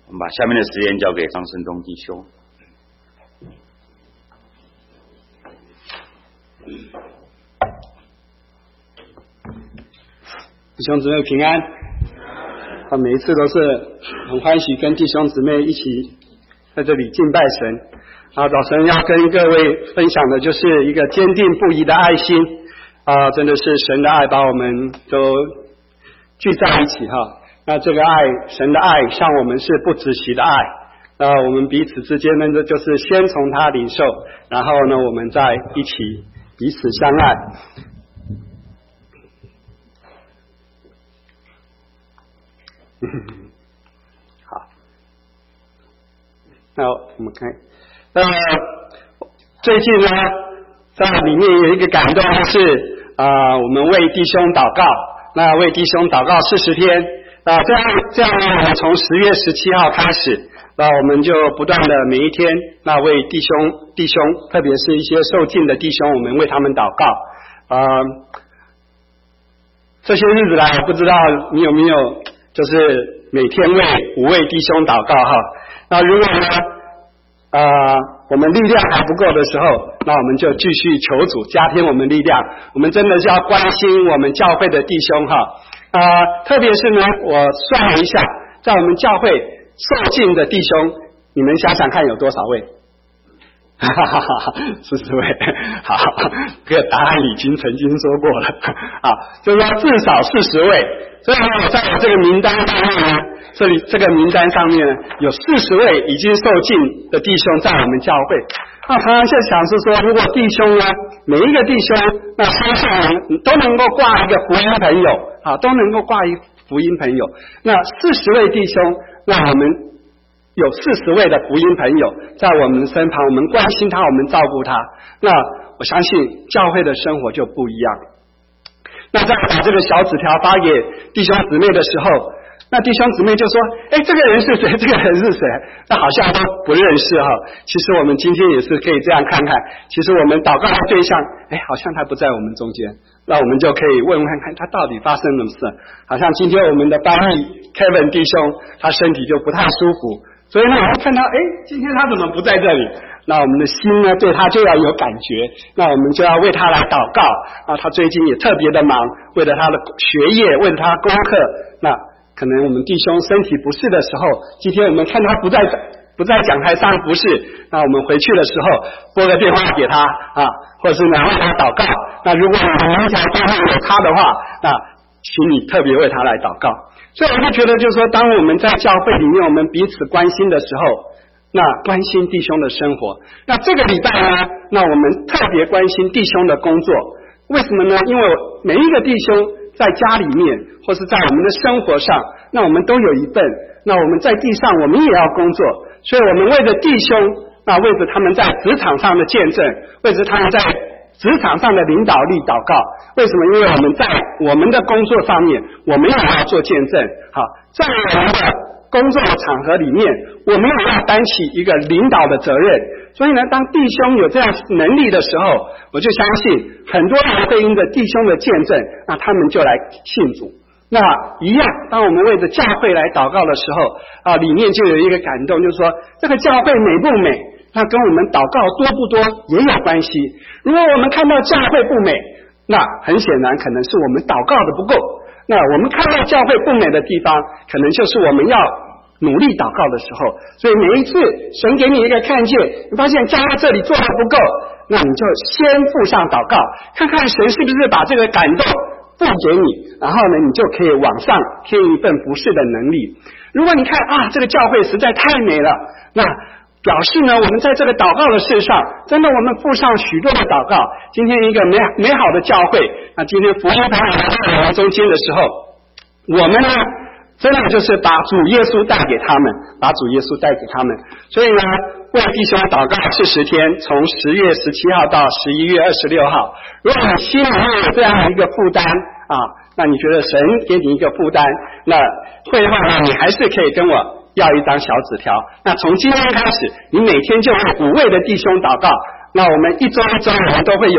我们把下面的时间交给张胜忠弟兄。 弟兄姊妹平安。每一次都是很欢喜跟弟兄姊妹一起在这里敬拜神。早晨要跟各位分享的就是一个坚定不移的爱心真的是神的爱把我们都聚在一起那这个爱，神的爱向我们是不止息的爱。我们彼此之间呢，就是先从他领受，然后呢，我们再一起彼此相爱。好，那我们看，最近呢，在里面有一个感动，就是我们为弟兄祷告，那为弟兄祷告40天，这样呢，我们从10月17号开始，那我们就不断的每一天，那为弟兄，特别是一些受浸的弟兄，我们为他们祷告。这些日子来，我不知道你有没有。就是每天为5位弟兄祷告那如果呢我们力量还不够的时候，那我们就继续求主加添我们力量。我们真的是要关心我们教会的弟兄特别是呢，我算了一下，在我们教会受浸的弟兄，你们想想看有多少位？40位。好，这个答案已经曾经说过了就是说至少40位。所以我在我这个名单上面呢，这个名单上面呢，有40位已经受浸的弟兄在我们教会。常常就想是说，如果弟兄呢，每一个弟兄那身上都能够挂一个福音朋友都能够挂一福音朋友，那40位弟兄，那我们有40位的福音朋友在我们身旁，我们关心他，我们照顾他，那我相信教会的生活就不一样。那在把这个小纸条发给弟兄姊妹的时候，那弟兄姊妹就说这个人是谁，这个人是谁，那好像都不认识其实我们今天也是可以这样看看，其实我们祷告的对象好像他不在我们中间，那我们就可以问问看他到底发生了什么事。好像今天我们的翻译 Kevin 弟兄他身体就不太舒服，所以呢我们看到今天他怎么不在这里，那我们的心呢对他就要有感觉，那我们就要为他来祷告他最近也特别的忙，为了他的学业，为了他功课，那可能我们弟兄身体不适的时候，今天我们看他不在讲台上不是，那我们回去的时候拨个电话给他或者是呢为他祷告。那如果你们明天当中有他的话，那请你特别为他来祷告。所以我就觉得就是说，当我们在教会里面我们彼此关心的时候，那关心弟兄的生活。那这个礼拜呢，那我们特别关心弟兄的工作。为什么呢？因为每一个弟兄在家里面或是在我们的生活上，那我们都有一份，那我们在地上我们也要工作，所以我们为着弟兄，那为着他们在职场上的见证，为着他们在职场上的领导力祷告。为什么？因为我们在我们的工作上面我们也要做见证在我们的工作场合里面我们也要担起一个领导的责任。所以呢，当弟兄有这样能力的时候，我就相信很多人会因着弟兄的见证，那他们就来信主。那一样，当我们为着教会来祷告的时候里面就有一个感动，就是说这个教会美不美，那跟我们祷告多不多也有关系。如果我们看到教会不美，那很显然可能是我们祷告的不够。那我们看到教会不美的地方，可能就是我们要努力祷告的时候。所以每一次神给你一个看见，你发现教会这里做的不够，那你就先付上祷告，看看神是不是把这个感动付给你，然后呢你就可以往上添一份服侍的能力。如果你看这个教会实在太美了，那表示呢我们在这个祷告的事上真的我们付上许多的祷告。今天一个美好的教会，那今天福音堂来到我们中间的时候，我们呢真的就是把主耶稣带给他们，把主耶稣带给他们。所以呢为弟兄祷告40天，从10月17号到11月26号。如果你心里面有这样一个负担那你觉得神给你一个负担，那会的话呢，你还是可以跟我要一张小纸条。那从今天开始，你每天就为5位的弟兄祷告。那我们一周我们都会有一个主题，为这些弟兄来祷告。那真的就是说，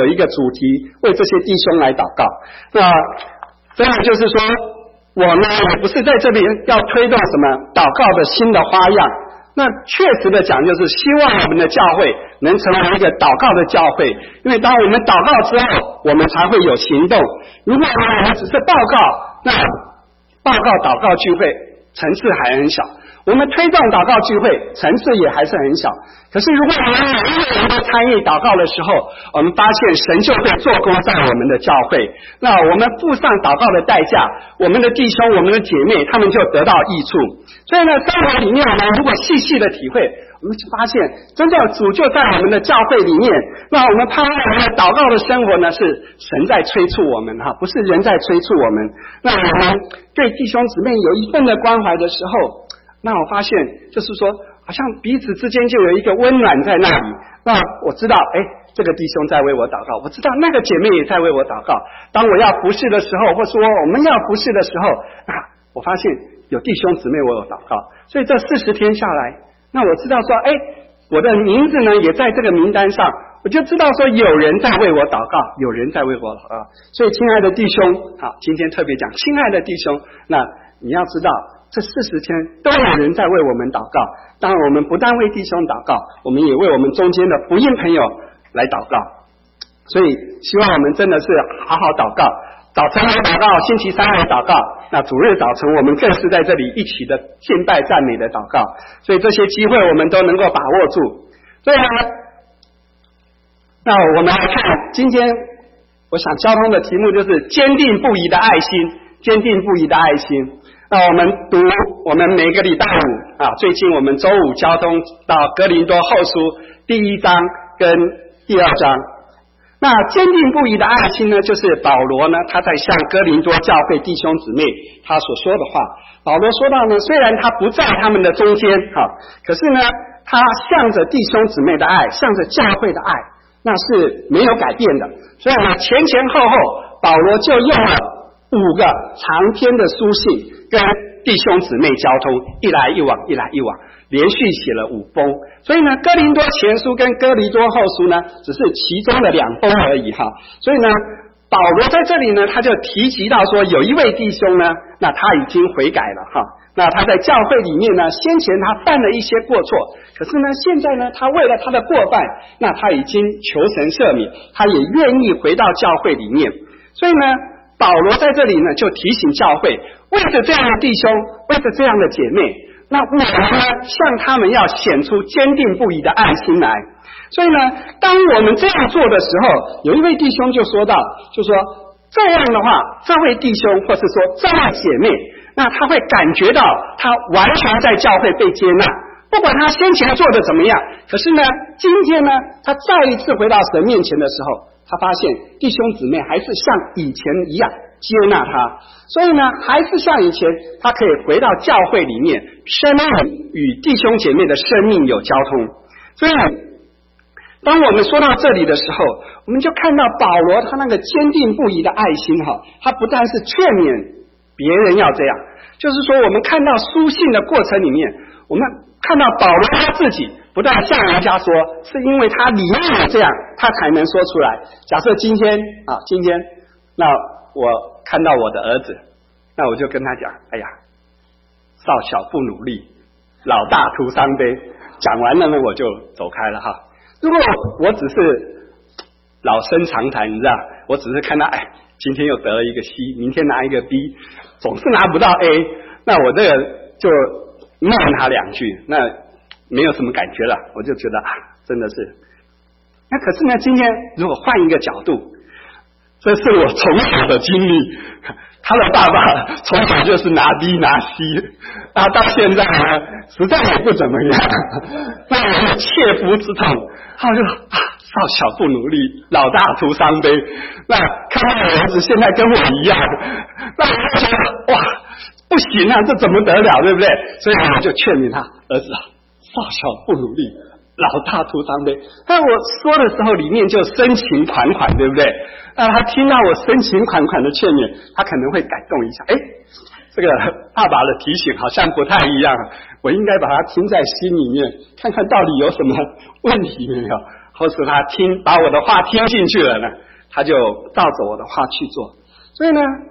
我呢也不是在这里要推动什么祷告的新的花样，那确实的讲，就是希望我们的教会能成为一个祷告的教会，因为当我们祷告之后，我们才会有行动。如果我们只是报告，那报告祷告聚会层次还很小，我们推动祷告聚会层次也还是很小。可是如果我们每一个人都参与祷告的时候，我们发现神就会做工在我们的教会，那我们付上祷告的代价，我们的弟兄我们的姐妹他们就得到益处。所以呢，生活里面我们如果细细的体会，我们就发现真正主就在我们的教会里面。那我们盼望我们的祷告的生活呢，是神在催促我们不是人在催促我们。那我们对弟兄姊妹有一份的关怀的时候，那我发现就是说好像彼此之间就有一个温暖在那里。那我知道这个弟兄在为我祷告，我知道那个姐妹也在为我祷告。当我要服侍的时候，或说我们要服侍的时候，我发现有弟兄姊妹为我祷告。所以这40天下来，那我知道说我的名字呢也在这个名单上，我就知道说有人在为我祷告，有人在为我祷告。所以亲爱的弟兄，好，今天特别讲亲爱的弟兄，那你要知道这40天都有人在为我们祷告。当然我们不但为弟兄祷告，我们也为我们中间的福音朋友来祷告。所以希望我们真的是好好祷告，早晨来祷告，星期三来祷告，那主日早晨我们更是在这里一起的敬拜赞美的祷告。所以这些机会我们都能够把握住。所以呢，那我们来看今天我想交通的题目就是坚定不移的爱心，坚定不移的爱心。那我们读我们每个礼拜五最近我们周五交通到哥林多后书第1章跟第2章。那坚定不移的爱心呢，就是保罗呢他在向哥林多教会弟兄姊妹他所说的话。保罗说到呢，虽然他不在他们的中间可是呢他向着弟兄姊妹的爱，向着教会的爱，那是没有改变的。所以呢前前后后保罗就用了5个长篇的书信跟弟兄姊妹交通，一来一往，一来一往，连续写了5封。所以呢哥林多前书跟哥林多后书呢只是其中的2封而已所以呢保罗在这里呢他就提及到说，有一位弟兄呢，那他已经悔改了那他在教会里面呢，先前他犯了一些过错，可是呢现在呢他为了他的过犯，那他已经求神赦免，他也愿意回到教会里面。所以呢保罗在这里呢就提醒教会，为着这样的弟兄，为着这样的姐妹，那我们呢向他们要显出坚定不移的爱心来。所以呢当我们这样做的时候，有一位弟兄就说到，就说这样的话，这位弟兄或是说这位姐妹，那他会感觉到他完全在教会被接纳，不管他先前做的怎么样，可是呢今天呢他再一次回到神面前的时候，他发现弟兄姊妹还是像以前一样接纳他，所以呢还是像以前，他可以回到教会里面，生命与弟兄姐妹的生命有交通。所以当我们说到这里的时候，我们就看到保罗他那个坚定不移的爱心他不但是劝勉别人要这样，就是说我们看到书信的过程里面，我们看到保罗他自己不但向人家说，是因为他里面有这样，他才能说出来。假设今天那我看到我的儿子，那我就跟他讲，哎呀，少小不努力，老大徒伤悲。讲完了呢我就走开了如果我只是老生常谈，你知道，我只是看到今天又得了一个 C， 明天拿一个 B， 总是拿不到 A， 那我这个就骂他2句，那没有什么感觉了，我就觉得真的是。那可是呢今天如果换一个角度，这是我从小的经历，他的爸爸从小就是拿 B 拿 C， 到现在呢实在也不怎么样，那我切肤之痛，他就少小不努力，老大徒伤悲。那看到我儿子现在跟我一样，那我就觉得哇，不行这怎么得了，对不对？所以我就劝勉他，儿子少小不努力，老大徒伤悲。但我说的时候里面就深情款款，对不对？那他听到我深情款款的劝勉，他可能会感动一下，这个爸爸的提醒好像不太一样，我应该把它听在心里面，看看到底有什么问题没有，或是他把我的话听进去了呢，他就照着我的话去做。所以呢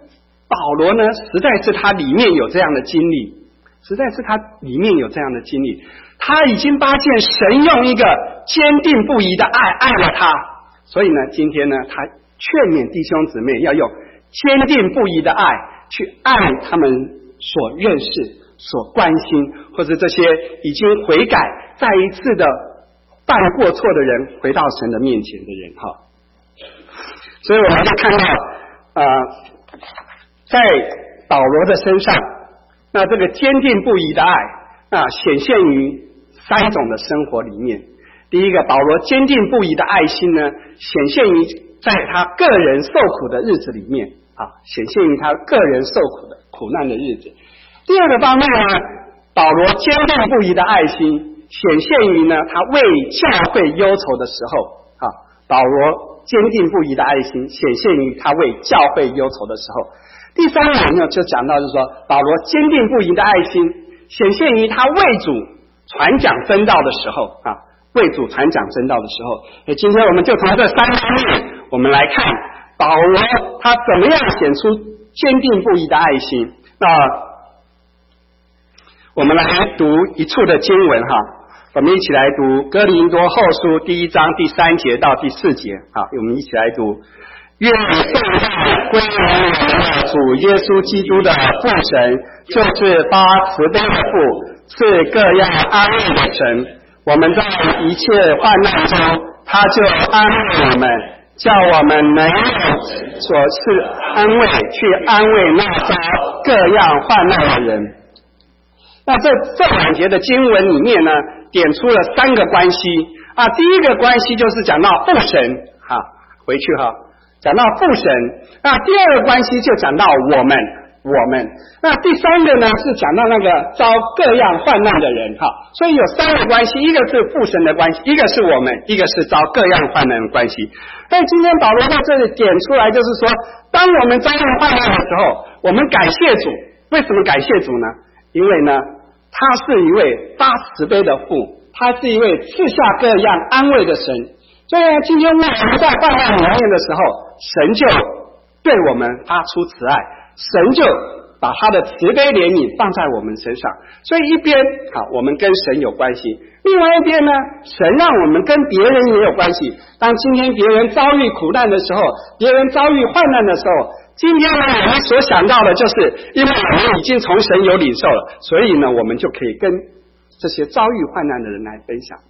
保罗呢，实在是他里面有这样的经历，他已经发现神用一个坚定不移的爱了他，所以呢，今天呢，他劝勉弟兄姊妹要用坚定不移的爱去爱他们所认识、所关心，或者这些已经悔改、再一次的犯过错的人，回到神的面前的人哈。所以我们就看到在保罗的身上，那这个坚定不移的爱显现于3种的生活里面。第一个，保罗坚定不移的爱心呢，显现于在他个人受苦的日子里面显现于他个人受苦的苦难的日子。第二个方面呢，保罗坚定不移的爱心显现于呢他为教会忧愁的时候保罗坚定不移的爱心显现于他为教会忧愁的时候。第三个呢，就讲到就是说，保罗坚定不移的爱心显现于他为主传讲真道的时候为主传讲真道的时候。今天我们就从这3方面我们来看保罗他怎么样显出坚定不移的爱心。那我们来读一处的经文我们一起来读哥林多后书第1章第3节到第4节我们一起来读。愿颂赞归于我们的主耶稣基督的父神，就是发慈悲的父，赐各样安慰的神。我们在一切患难中，他就安慰我们，叫我们能用所赐安慰去安慰那遭各样患难的人。那这2节的经文里面呢，点出了3个关系第一个关系就是讲到父神回去讲到父神。那第二个关系就讲到我们。那第3个呢是讲到那个遭各样患难的人所以有3个关系，一个是父神的关系，一个是我们，一个是遭各样患难的关系。但今天保罗在这里点出来，就是说当我们遭遇患难的时候，我们感谢主。为什么感谢主呢？因为呢他是一位发慈悲的父，他是一位赐下各样安慰的神。所以今天我们在患难里面的时候，神就对我们发出慈爱，神就把他的慈悲怜悯放在我们身上。所以一边我们跟神有关系，另外一边呢，神让我们跟别人也有关系。当今天别人遭遇苦难的时候，别人遭遇患难的时候，今天呢我们所想到的就是因为我们已经从神有领受了，所以呢我们就可以跟这些遭遇患难的人来分享。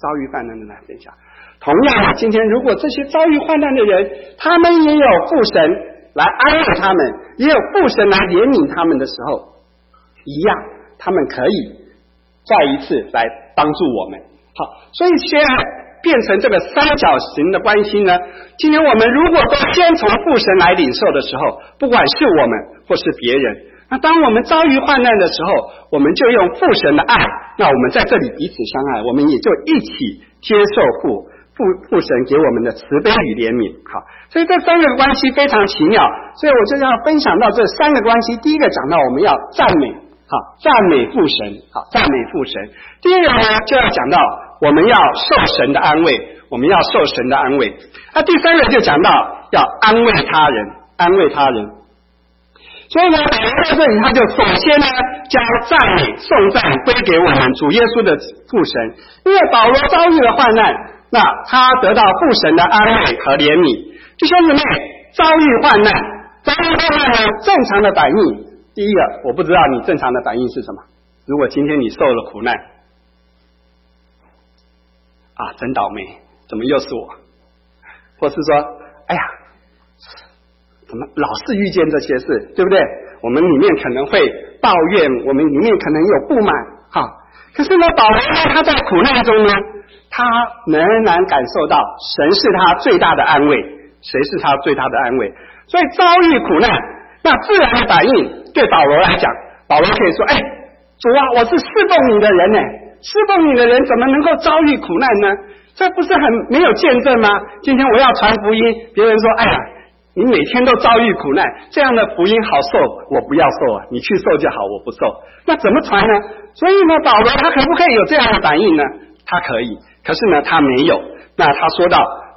同样今天如果这些遭遇患难的人，他们也有父神来安慰他们，也有父神来怜悯他们的时候，一样他们可以再一次来帮助我们。所以现在变成这个3角形的关系呢，今天我们如果都先从父神来领受的时候，不管是我们或是别人，那当我们遭遇患难的时候，我们就用父神的爱，那我们在这里彼此相爱，我们也就一起接受父神给我们的慈悲与怜悯。所以这3个关系非常奇妙，所以我就要分享到这3个关系。第一个讲到我们要赞美父神，第二个呢就要讲到我们要受神的安慰，那第3个就讲到要安慰他人。所以呢保罗在这里他就首先呢将赞美颂赞归给我们主耶稣的父神。因为保罗遭遇了患难，那他得到父神的安慰和怜悯。弟兄姊妹，遭遇患难呢正常的反应，第一个我不知道你正常的反应是什么。如果今天你受了苦难真倒霉，怎么又是我？或是说哎呀怎么老是遇见这些事，对不对？我们里面可能会抱怨，我们里面可能有不满可是呢保罗他在苦难中呢，他仍然感受到神是他最大的安慰。所以遭遇苦难，那自然的反应对保罗来讲，保罗可以说主我是侍奉你的人侍奉你的人怎么能够遭遇苦难呢？这不是很没有见证吗？今天我要传福音，别人说你每天都遭遇苦难，这样的福音好受，我不要受你去受就好，我不受。那怎么传呢？所以呢保罗他可不可以有这样的反应呢？他可以，可是呢他没有。那他说到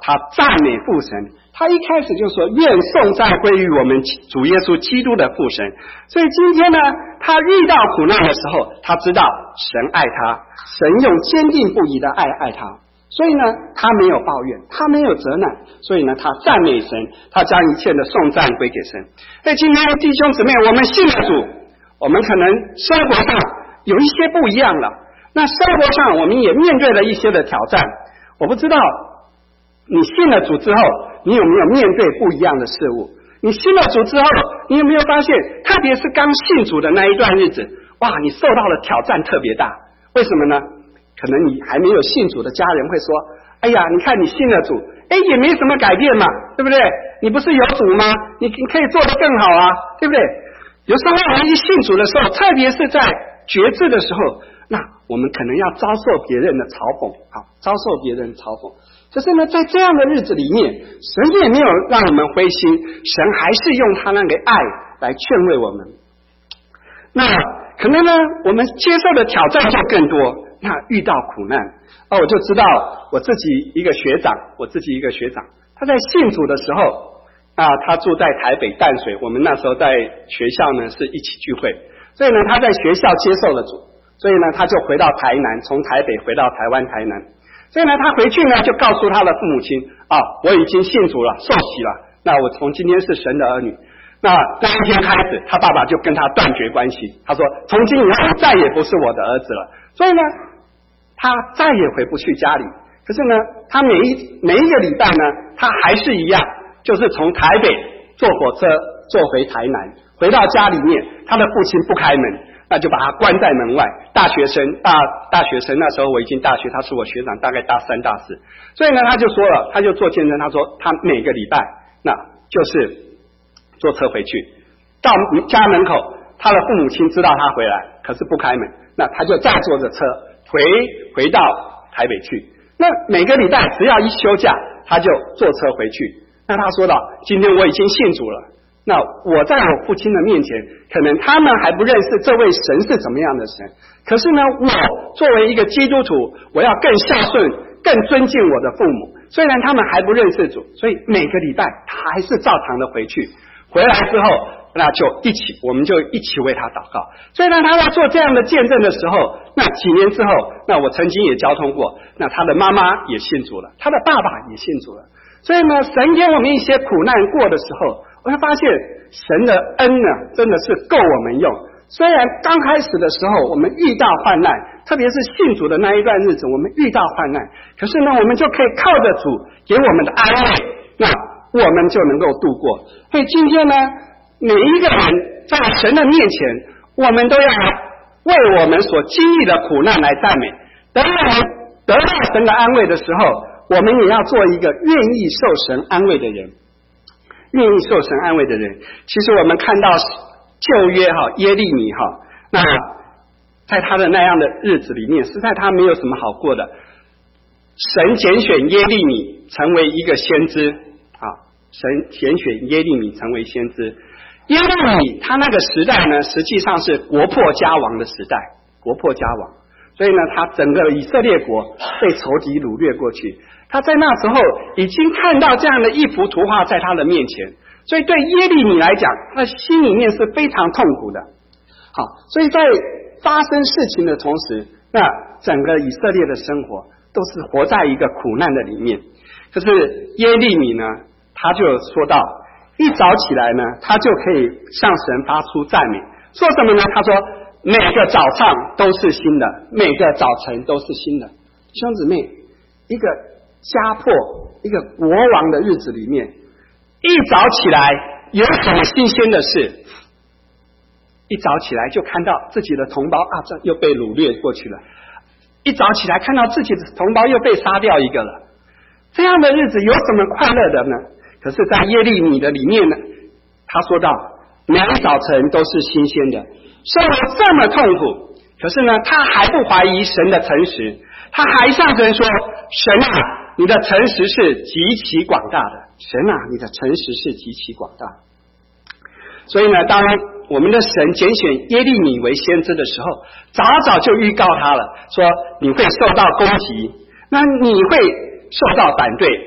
他赞美父神。他一开始就说愿颂赞归于我们主耶稣基督的父神。所以今天呢，他遇到苦难的时候，他知道神爱他，神用坚定不移的爱他。所以呢，他没有抱怨，他没有责难，所以呢，他赞美神，他将一切的颂赞归给神。所以今天弟兄姊妹，我们信了主，我们可能生活上有一些不一样了，那生活上我们也面对了一些的挑战。我不知道你信了主之后，你有没有面对不一样的事物？你信了主之后，你有没有发现，特别是刚信主的那一段日子，哇，你受到的挑战特别大。为什么呢？可能你还没有信主的家人会说，哎呀，你看你信了主，也没什么改变嘛，对不对？你不是有主吗？你可以做得更好啊，对不对？有时候我们一信主的时候，特别是在决志的时候，那我们可能要遭受别人的嘲讽，遭受别人的嘲讽。可是呢，在这样的日子里面，神也没有让我们灰心，神还是用他那个爱来劝慰我们。那可能呢，我们接受的挑战就更多。那遇到苦难，我就知道我自己一个学长，他在信主的时候他住在台北淡水，我们那时候在学校呢是一起聚会，所以呢他在学校接受了主，所以呢他就回到台南，从台北回到台湾台南，所以呢他回去呢就告诉他的父母亲我已经信主了，受洗了，那我从今天是神的儿女。那一天开始，他爸爸就跟他断绝关系，他说从今以后你再也不是我的儿子了。所以呢他再也回不去家里，可是呢他每一个礼拜呢，他还是一样，就是从台北坐火车坐回台南，回到家里面，他的父亲不开门，那就把他关在门外。大学生那时候我已经大学，他是我学长，大概大3大4，所以呢他就说了，他就做见证，他说他每个礼拜那就是坐车回去，到家门口，他的父母亲知道他回来，可是不开门，那他就再坐着车回到台北去。那每个礼拜只要一休假，他就坐车回去。那他说到，今天我已经信主了，那我在我父亲的面前，可能他们还不认识这位神是怎么样的神，可是呢我作为一个基督徒，我要更孝顺更尊敬我的父母，虽然他们还不认识主，所以每个礼拜他还是照常的回去，回来之后那就我们就一起为他祷告。所以呢他在做这样的见证的时候，那几年之后，那我曾经也交通过，那他的妈妈也信主了，他的爸爸也信主了。所以呢神给我们一些苦难过的时候，我会发现神的恩呢真的是够我们用。虽然刚开始的时候我们遇到患难，特别是信主的那一段日子我们遇到患难，可是呢我们就可以靠着主给我们的安慰，那我们就能够度过。所以今天呢每一个人在神的面前，我们都要为我们所经历的苦难来赞美。等我们得到神的安慰的时候，我们也要做一个愿意受神安慰的人。愿意受神安慰的人，其实我们看到旧约耶利米那在他的那样的日子里面，实在他没有什么好过的。神拣选耶利米成为一个先知神拣选耶利米成为先知。耶利米他那个时代呢，实际上是国破家亡的时代，国破家亡，所以呢他整个以色列国被仇敌掳掠过去，他在那时候已经看到这样的一幅图画在他的面前，所以对耶利米来讲，他的心里面是非常痛苦的。好，所以在发生事情的同时，那整个以色列的生活都是活在一个苦难的里面。可是耶利米呢，他就说到，一早起来呢，他就可以向神发出赞美，说什么呢？他说每个早上都是新的，每个早晨都是新的。兄姊妹，一个家破一个国王的日子里面，一早起来有什么新鲜的事？一早起来就看到自己的同胞这又被掳掠过去了，一早起来看到自己的同胞又被杀掉一个了，这样的日子有什么快乐的呢？可是在耶利米的里面呢，他说到每个早晨都是新鲜的，生活这么痛苦，可是呢他还不怀疑神的诚实，他还向神说，神啊，你的诚实是极其广大的，神啊，你的诚实是极其广大。所以呢当我们的神拣选耶利米为先知的时候，早就预告他了，说你会受到攻击，那你会受到反对，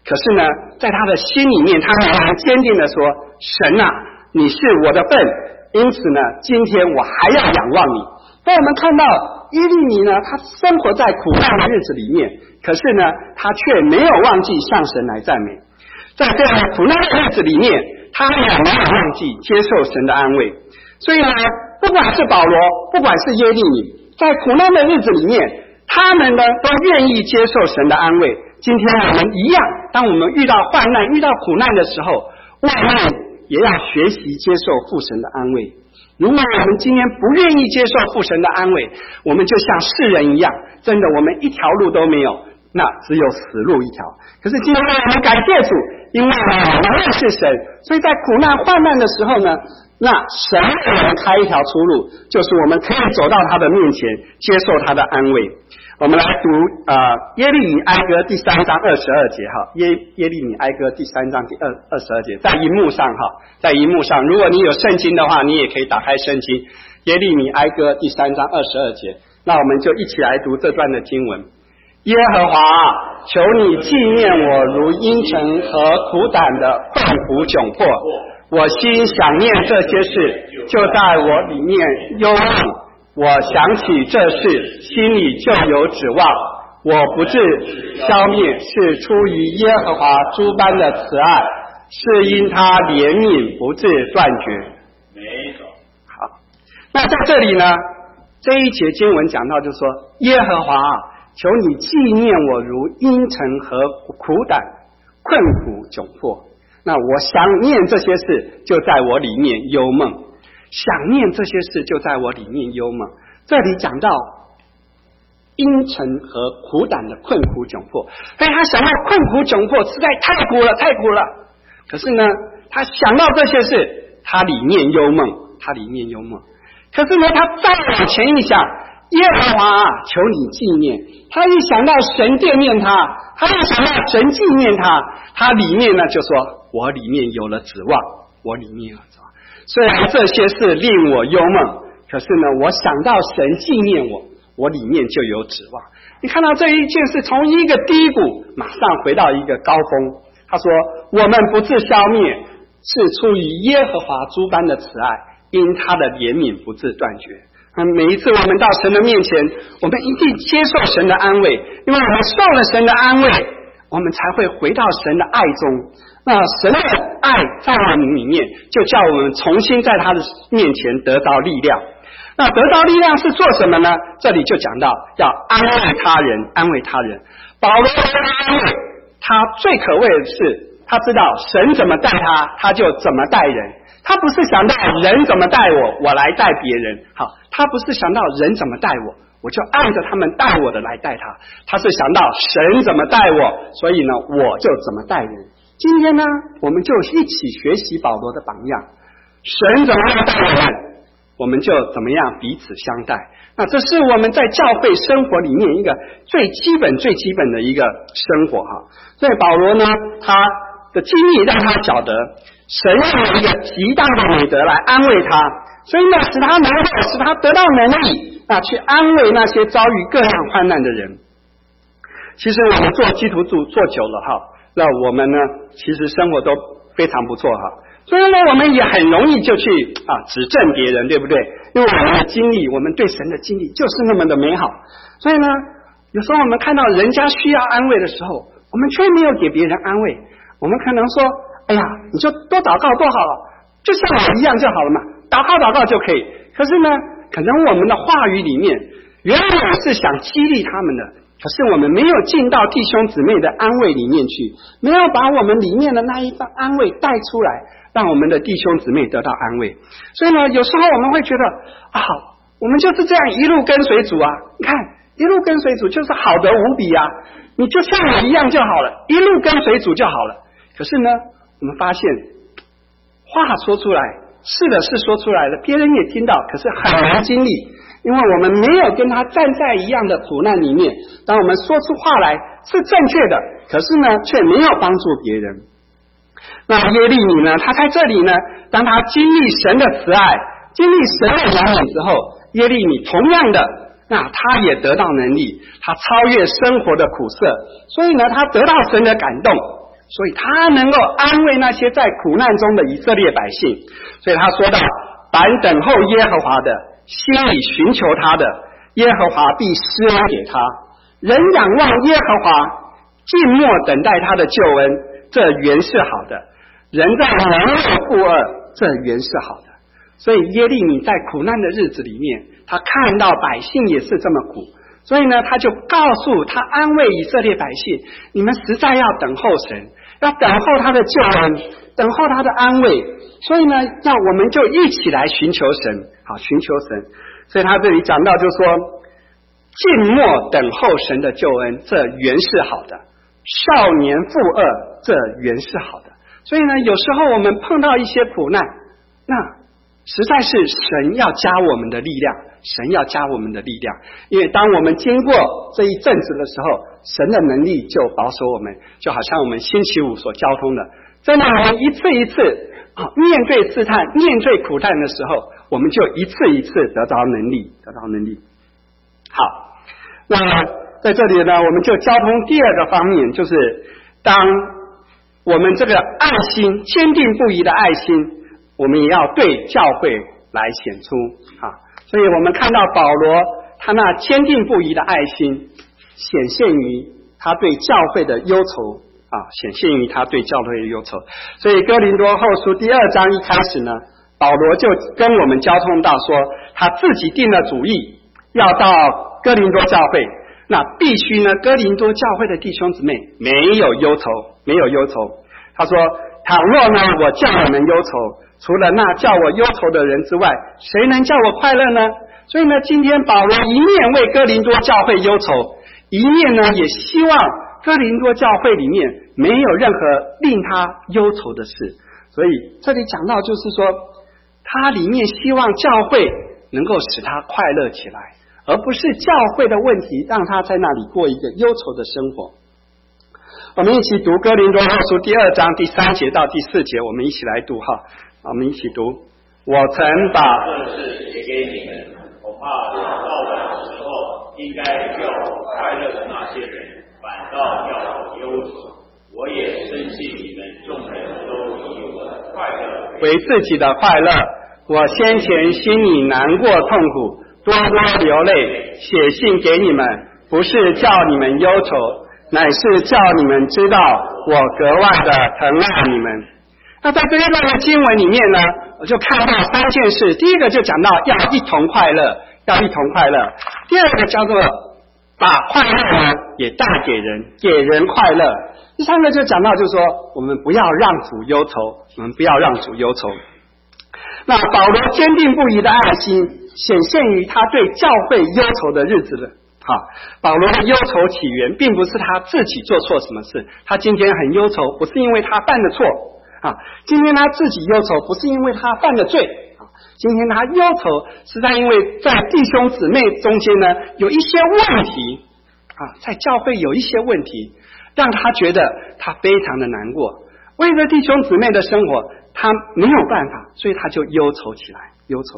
可是呢，在他的心里面，他仍然坚定的说：神啊，你是我的份，因此呢，今天我还要仰望你。所以我们看到耶利米呢，他生活在苦难的日子里面，可是呢，他却没有忘记向神来赞美。在这样苦难的日子里面，他也没有忘记接受神的安慰。所以呢，不管是保罗，不管是耶利米，在苦难的日子里面，他们呢都愿意接受神的安慰。今天我们一样，当我们遇到患难、遇到苦难的时候，我们也要学习接受父神的安慰。如果我们今天不愿意接受父神的安慰，我们就像世人一样，真的我们一条路都没有，那只有死路一条。可是今天我们感谢主，因为我们认识神，所以在苦难患难的时候呢，那神给我们开一条出路，就是我们可以走到他的面前，接受他的安慰。我们来读耶利米哀歌第3章22节哈，耶利米哀歌第3章第22节，在荧幕上哈，在荧幕上，如果你有圣经的话，你也可以打开圣经，耶利米哀歌第3章22节。那我们就一起来读这段的经文。耶和华啊，求你纪念我如阴沉和苦胆的困苦窘迫，我心想念这些事，就在我里面忧虑。我想起这事，心里就有指望。我不致消灭，是出于耶和华诸般的慈爱，是因他怜悯不致断绝。 没错。 好，那在这里呢，这一节经文讲到，就是说，耶和华啊，求你纪念我如阴沉和苦胆、困苦窘迫。那我想念这些事，就在我里面忧闷。想念这些事，就在我里面忧闷。这里讲到阴沉和苦胆的困苦窘迫，所以他想到困苦窘迫实在太苦了，太苦了。可是呢，他想到这些事，他里面忧闷，他里面忧闷。可是呢，他再往前一想，耶和华啊，求你纪念。他一想到神惦念他，他一想到神纪念他，他里面呢就说：我里面有了指望，我里面有了指望。虽然这些事令我忧闷，可是呢，我想到神纪念我，我里面就有指望。你看到这一件事从一个低谷马上回到一个高峰。他说：我们不致消灭，是出于耶和华诸般的慈爱，因他的怜悯不致断绝。每一次我们到神的面前，我们一定接受神的安慰，因为我们受了神的安慰，我们才会回到神的爱中。那神的爱在我们里面，就叫我们重新在他的面前得到力量。那得到力量是做什么呢？这里就讲到要安慰他人，安慰他人。保罗的安慰，他最可畏的是，他知道神怎么待他，他就怎么待人。他不是想到人怎么待我，我来待别人。好，他不是想到人怎么待我，我就按着他们待我的来待他。他是想到神怎么待我，所以呢，我就怎么待人。今天呢，我们就一起学习保罗的榜样。神怎么样待我们，我们就怎么样彼此相待。那这是我们在教会生活里面一个最基本的一个生活哈。所以保罗呢，他的经历让他晓得神用一个极大的美德来安慰他，所以呢，使他得到能力，那去安慰那些遭遇各样患难的人。其实我们做基督徒做久了哈，那我们呢，其实生活都非常不错哈。所以呢，我们也很容易就去指正别人，对不对？因为我们的经历，我们对神的经历就是那么的美好。所以呢，有时候我们看到人家需要安慰的时候，我们却没有给别人安慰。我们可能说：哎呀，你就多祷告多好了，就像我一样就好了嘛，祷告就可以。可是呢，可能我们的话语里面原本是想激励他们的，可是我们没有进到弟兄姊妹的安慰里面去，没有把我们里面的那一份安慰带出来，让我们的弟兄姊妹得到安慰。所以呢，有时候我们会觉得我们就是这样一路跟随主啊，你看一路跟随主就是好得无比啊，你就像我一样就好了，一路跟随主就好了。可是呢，我们发现话说出来，是的是说出来了，别人也听到，可是很难经历，因为我们没有跟他站在一样的苦难里面。当我们说出话来是正确的，可是呢，却没有帮助别人。那耶利米呢，他在这里呢，当他经历神的慈爱，经历神的怜悯之后，耶利米同样的，那他也得到能力，他超越生活的苦涩，所以呢，他得到神的感动。 所以他能够安慰那些在苦难中的以色列百姓。所以他说到，凡等候耶和华的，心里寻求他的，耶和华必施恩给他。人仰望耶和华，静默等待他的救恩，这原是好的。人在蒙受负恶，这原是好的。所以耶利米在苦难的日子里面，他看到百姓也是这么苦，所以呢，他就告诉他，安慰以色列百姓，你们实在要等候神，要等候他的救恩，等候他的安慰。所以呢，我们就一起来寻求神，好，寻求神。所以他这里讲到就说，静默等候神的救恩，这原是好的。少年负恶，这原是好的。所以呢，有时候我们碰到一些苦难，那实在是神要加我们的力量，神要加我们的力量。因为当我们经过这一阵子的时候，神的能力就保守我们，就好像我们星期五所交通的，真的我们一次一次面对试探，面对苦难的时候，我们就一次一次得到能力。好，那在这里呢，我们就交通第二个方面，就是当我们这个爱心坚定不移的爱心，我们也要对教会来显出所以我们看到保罗他那坚定不移的爱心显现于他对教会的忧愁显现于他对教会的忧愁。所以哥林多后书第2章一开始呢，保罗就跟我们交通到说，他自己定了主意要到哥林多教会，那必须呢，哥林多教会的弟兄姊妹没有忧愁。他说，倘若呢我叫你们忧愁，除了那叫我忧愁的人之外，谁能叫我快乐呢？所以呢，今天保罗一面为哥林多教会忧愁，一面呢也希望哥林多教会里面没有任何令他忧愁的事。所以这里讲到就是说，他里面希望教会能够使他快乐起来，而不是教会的问题让他在那里过一个忧愁的生活。我们一起读哥林多后书第2章第3节到第4节，我们一起来读我们一起读。我曾把这事写给你们，恐怕到的时候，应该叫我快乐的那些人，反倒叫我忧愁。我也深信你们众人都以我的快乐为自己的快乐。我先前心里难过痛苦，多多流泪，写信给你们，不是叫你们忧愁，乃是叫你们知道我格外的疼爱你们。那在这一段的经文里面呢，我就看到3件事。第一个就讲到要一同快乐，第二个叫做把快乐呢也带给人，给人快乐。第三个就讲到就是说，我们不要让主忧愁，那保罗坚定不移的爱心显现于他对教会忧愁的日子了。保罗的忧愁起源并不是他自己做错什么事，他今天很忧愁不是因为他犯的错今天他自己忧愁不是因为他犯的罪今天他忧愁是在因为在弟兄姊妹中间呢有一些问题在教会有一些问题，让他觉得他非常的难过，为了弟兄姊妹的生活他没有办法，所以他就忧愁起来。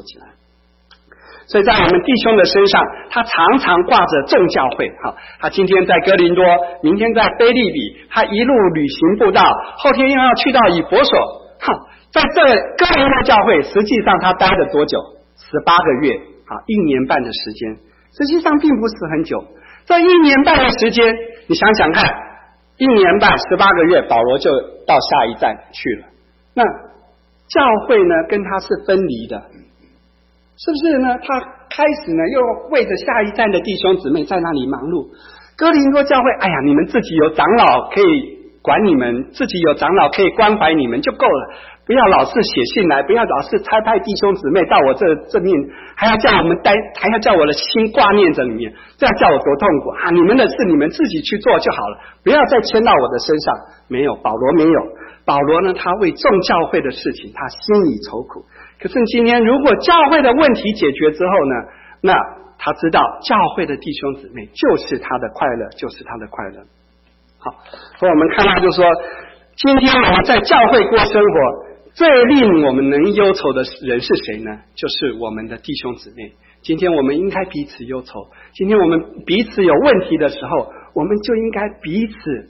所以在我们弟兄的身上，他常常挂着众教会他今天在哥林多，明天在腓立比，他一路旅行布道，后天又要去到以弗所在这哥林多教会实际上他待了多久？18个月1年半的时间，实际上并不是很久。这1年半的时间你想想看，1年半18个月，保罗就到下一站去了。那教会呢跟他是分离的，是不是呢？他开始呢又为着下一站的弟兄姊妹在那里忙碌。哥林多教会，你们自己有长老可以管你们，自己有长老可以关怀你们就够了，不要老是写信来，不要老是差派弟兄姊妹到我这面，还要叫我的心挂念着里面，这样叫我多痛苦你们的事你们自己去做就好了，不要再牵到我的身上。没有，保罗没有。保罗呢，他为众教会的事情他心里愁苦。可是今天如果教会的问题解决之后呢，那他知道教会的弟兄姊妹就是他的快乐。好，所以我们看到就是说，今天我们在教会过生活，最令我们能忧愁的人是谁呢？就是我们的弟兄姊妹。今天我们应该彼此忧愁，今天我们彼此有问题的时候，我们就应该彼此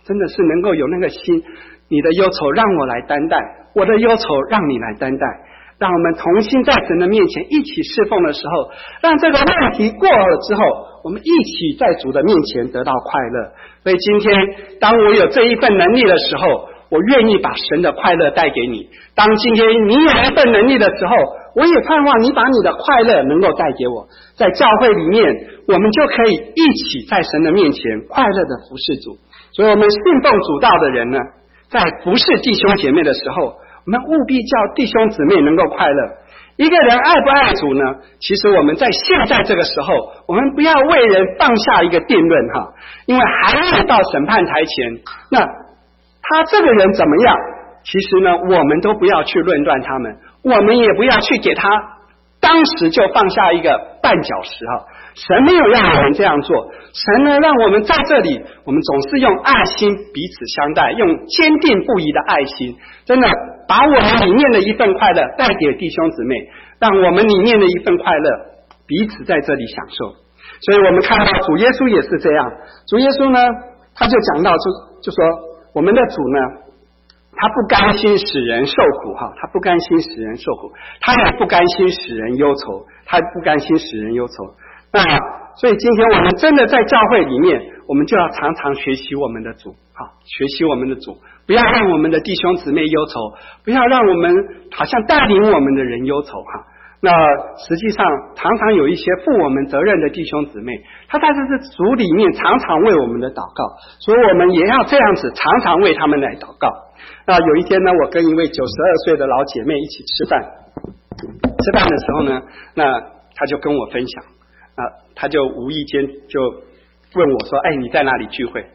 真的是能够有那个心，你的忧愁让我来担待，我的忧愁让你来担待，让我们同心在神的面前一起侍奉的时候，让这个问题过了之后，我们一起在主的面前得到快乐。所以今天当我有这一份能力的时候，我愿意把神的快乐带给你。当今天你有一份能力的时候，我也盼望你把你的快乐能够带给我。在教会里面，我们就可以一起在神的面前快乐的服侍主。所以我们信奉主道的人呢，在服侍弟兄姐妹的时候，我们务必叫弟兄姊妹能够快乐。一个人爱不爱主呢？其实我们在现在这个时候，我们不要为人放下一个定论哈，因为还没有到审判台前，那他这个人怎么样？其实呢，我们都不要去论断他们，我们也不要去给他当时就放下一个绊脚石哈。神没有让我们这样做，神呢让我们在这里，我们总是用爱心彼此相待，用坚定不移的爱心，真的把我们里面的一份快乐带给弟兄姊妹，让我们里面的一份快乐彼此在这里享受。所以我们看到主耶稣也是这样，主耶稣呢他就讲到就说我们的主呢，他不甘心使人受苦哈，他不甘心使人受苦，他也不甘心使人忧愁，他不甘心使人忧愁。那所以今天我们真的在教会里面，我们就要常常学习我们的主哈，学习我们的主，不要让我们的弟兄姊妹忧愁，不要让我们好像带领我们的人忧愁哈。那实际上常常有一些负我们责任的弟兄姊妹，他在这主里面常常为我们的祷告，所以我们也要这样子常常为他们来祷告。那有一天呢，我跟一位92岁的老姐妹一起吃饭的时候呢，那她就跟我分享她就无意间就问我说，你在哪里聚会？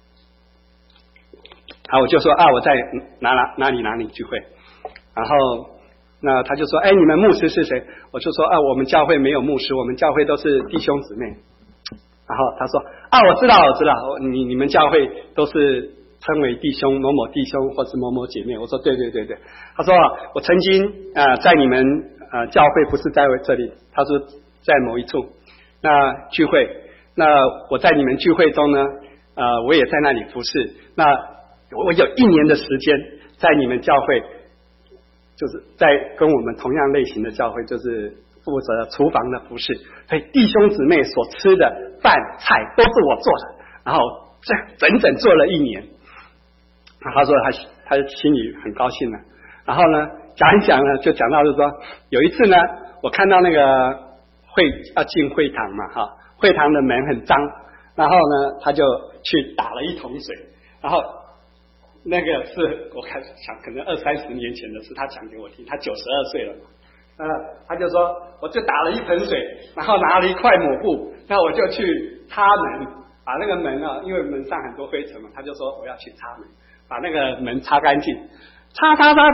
我就说我在哪里聚会。然后那他就说你们牧师是谁？我就说我们教会没有牧师，我们教会都是弟兄姊妹。然后他说我知道你们教会都是称为弟兄某某弟兄或是某某姐妹。我说对。他说我曾经在你们教会不是在这里，他说在某一处那聚会，那我在你们聚会中呢我也在那里服侍，那我有1年的时间在你们教会，就是在跟我们同样类型的教会，就是负责厨房的服侍，所以弟兄姊妹所吃的饭菜都是我做的，然后这整整做了1年。他说他心里很高兴了。然后呢讲一讲呢，就讲到就是说有一次呢，我看到那个要进会堂嘛会堂的门很脏，然后呢他就去打了一桶水，然后那个是我想可能20-30年前的事，他讲给我听，他92岁了嘛，他就说我就打了一盆水，然后拿了一块抹布，那我就去擦门，把那个门因为门上很多灰尘嘛，他就说我要去擦门，把那个门擦干净，擦，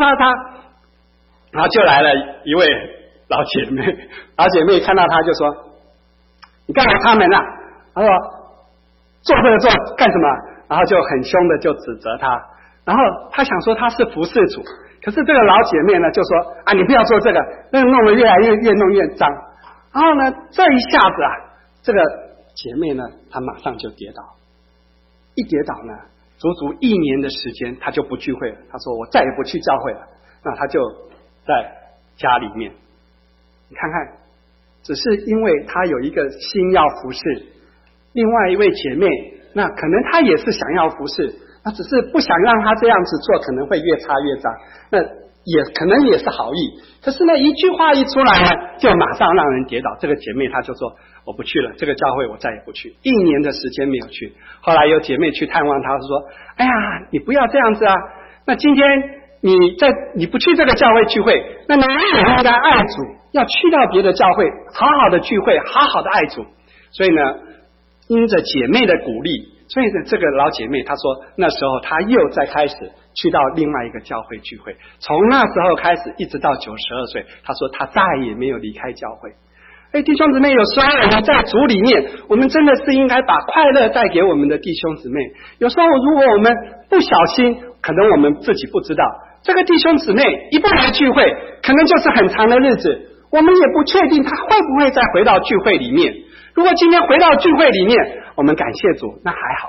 然后就来了一位老姐妹看到他就说你干嘛擦门啊？他说做这个做干什么？然后就很凶的就指责他，然后他想说他是服侍主，可是这个老姐妹呢就说你不要做这个，那弄得越来越弄越脏。然后呢这一下子这个姐妹呢她马上就跌倒，一跌倒呢足足1年的时间她就不聚会了，她说我再也不去教会了。那她就在家里面，你看看只是因为她有一个心要服侍，另外一位姐妹那可能她也是想要服侍，那只是不想让她这样子做可能会越擦越脏，那也可能也是好意，可是呢一句话一出来呢就马上让人跌倒。这个姐妹她就说我不去了，这个教会我再也不去，1年的时间没有去。后来有姐妹去探望她说哎呀你不要这样子那今天你不去这个教会聚会，那你也应该爱主，要去到别的教会好好的聚会，好好的爱主。所以呢因着姐妹的鼓励，所以呢这个老姐妹她说那时候她又再开始去到另外一个教会聚会，从那时候开始一直到92岁，她说她再也没有离开教会。弟兄姊妹，有时候我们在主里面，我们真的是应该把快乐带给我们的弟兄姊妹。有时候如果我们不小心，可能我们自己不知道，这个弟兄姊妹一不来聚会，可能就是很长的日子，我们也不确定他会不会再回到聚会里面。如果今天回到聚会里面，我们感谢主，那还好。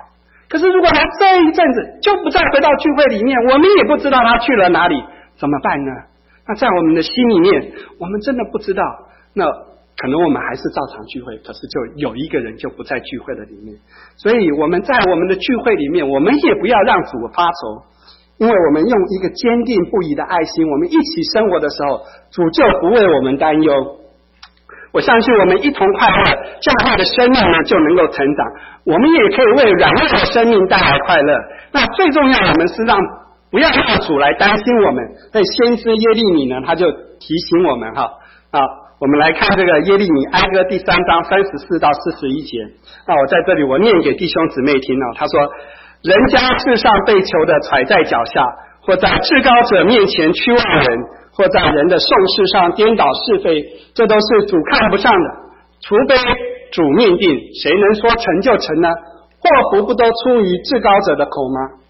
可是如果他这一阵子就不再回到聚会里面，我们也不知道他去了哪里，怎么办呢？那在我们的心里面，我们真的不知道，那可能我们还是照常聚会，可是就有一个人就不在聚会的里面。所以我们在我们的聚会里面，我们也不要让主发愁，因为我们用一个坚定不移的爱心，我们一起生活的时候，主就不为我们担忧。我相信我们一同快乐，教会的生命呢就能够成长，我们也可以为软弱的生命带来快乐。那最重要，我们是不要让主来担心我们。所以先知耶利米呢，他就提醒我们我们来看这个耶利米哀歌第3章34到41节。那我在这里我念给弟兄姊妹听他说：人将世上被囚的踩在脚下，或在至高者面前屈枉人，或在人的讼事上颠倒是非，这都是主看不上的。除非主命定，谁能说成就成呢？祸福不都出于至高者的口吗？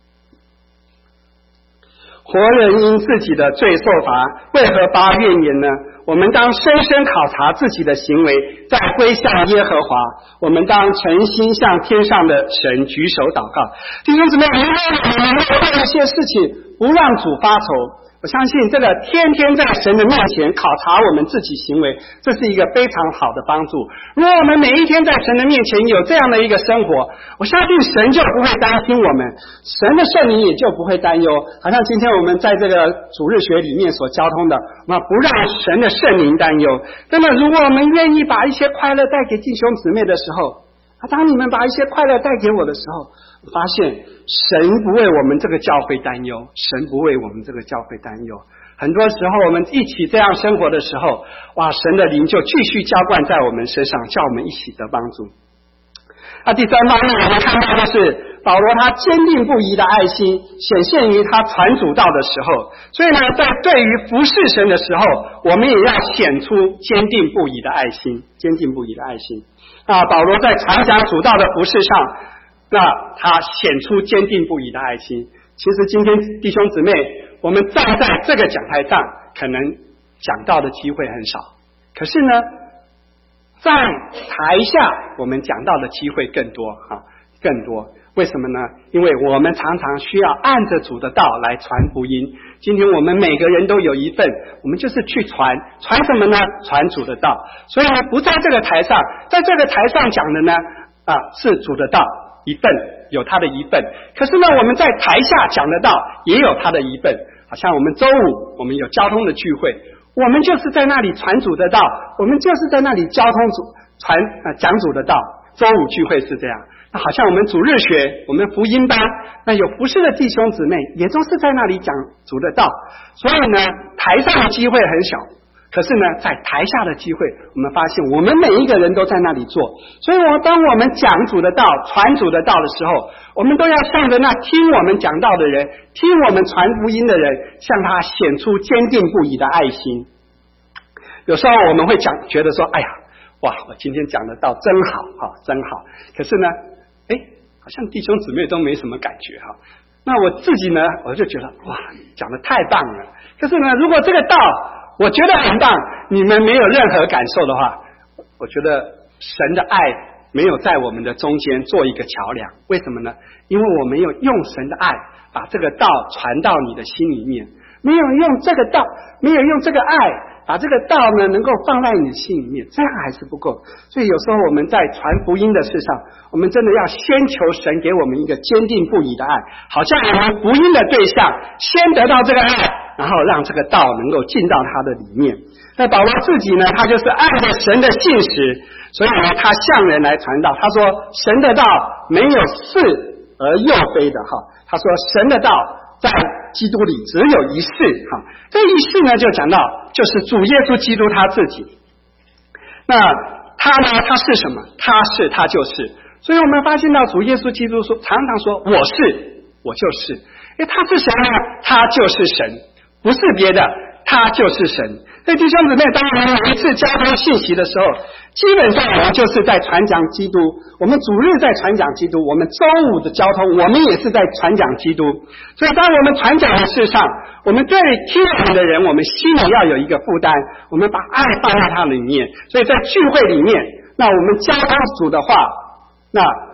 活人因自己的罪受罚，为何发怨言呢？我们当深深考察自己的行为，再归向耶和华。我们当诚心向天上的神举手祷告。弟兄姊妹，如果我们做一些事情不让主发愁，我相信这个天天在神的面前考察我们自己行为，这是一个非常好的帮助。如果我们每一天在神的面前有这样的一个生活，我相信神就不会担心我们，神的圣灵也就不会担忧。好像今天我们在这个主日学里面所交通的，不让神的圣灵担忧。那么如果我们愿意把一些快乐带给弟兄姊妹的时候，当你们把一些快乐带给我的时候，发现神不为我们这个教会担忧，神不为我们这个教会担忧。很多时候我们一起这样生活的时候，神的灵就继续浇灌在我们身上，叫我们一起得帮助。第三方面我们看到的是保罗他坚定不移的爱心显现于他传主道的时候，所以呢，在对于服侍神的时候，我们也要显出坚定不移的爱心，坚定不移的爱心。保罗在传讲主道的服侍上，那他显出坚定不移的爱心。其实今天弟兄姊妹，我们站在这个讲台上，可能讲道的机会很少，可是呢，在台下我们讲道的机会更多更多。为什么呢？因为我们常常需要按着主的道来传福音。今天我们每个人都有一份，我们就是去传什么呢？传主的道。所以呢，不在这个台上，在这个台上讲的呢是主的道一份，有他的一份。可是呢，我们在台下讲的道也有他的一份。好像我们周五我们有交通的聚会，我们就是在那里传主的道，我们就是在那里交通讲主的道。周五聚会是这样。好像我们主日学，我们福音班，那有服侍的弟兄姊妹也都是在那里讲主的道。所以呢，台上的机会很小，可是呢，在台下的机会，我们发现我们每一个人都在那里做。所以当我们讲主的道、传主的道的时候，我们都要向着那听我们讲道的人、听我们传福音的人，向他显出坚定不移的爱心。有时候我们会觉得说，哎呀，我今天讲的道真好真好。可是呢，好像弟兄姊妹都没什么感觉那我自己呢，我就觉得讲得太棒了。可是呢，如果这个道我觉得很棒，你们没有任何感受的话，我觉得神的爱没有在我们的中间做一个桥梁。为什么呢？因为我没有用神的爱把这个道传到你的心里面，没有用这个道，没有用这个爱把这个道呢能够放在你的心里面，这样还是不够。所以有时候我们在传福音的事上，我们真的要先求神给我们一个坚定不移的爱，好像我们福音的对象先得到这个爱，然后让这个道能够进到他的里面。那保罗自己呢，他就是按着神的信实，所以呢，他向人来传道。他说神的道没有是而又非的他说神的道在基督里只有一是这一是呢，就讲到就是主耶稣基督他自己。那他呢，他是什么？他就是。所以我们发现到主耶稣基督常常说我是，我就是。他是神呢？他就是神，不是别的，他就是神。所以弟兄姊妹，当我们每一次交通信息的时候，基本上我们就是在传讲基督。我们主日在传讲基督，我们周五的交通我们也是在传讲基督。所以当我们传讲的事上，我们对听我们的人，我们心里要有一个负担，我们把爱放在他里面。所以在聚会里面，那我们交通主的话，那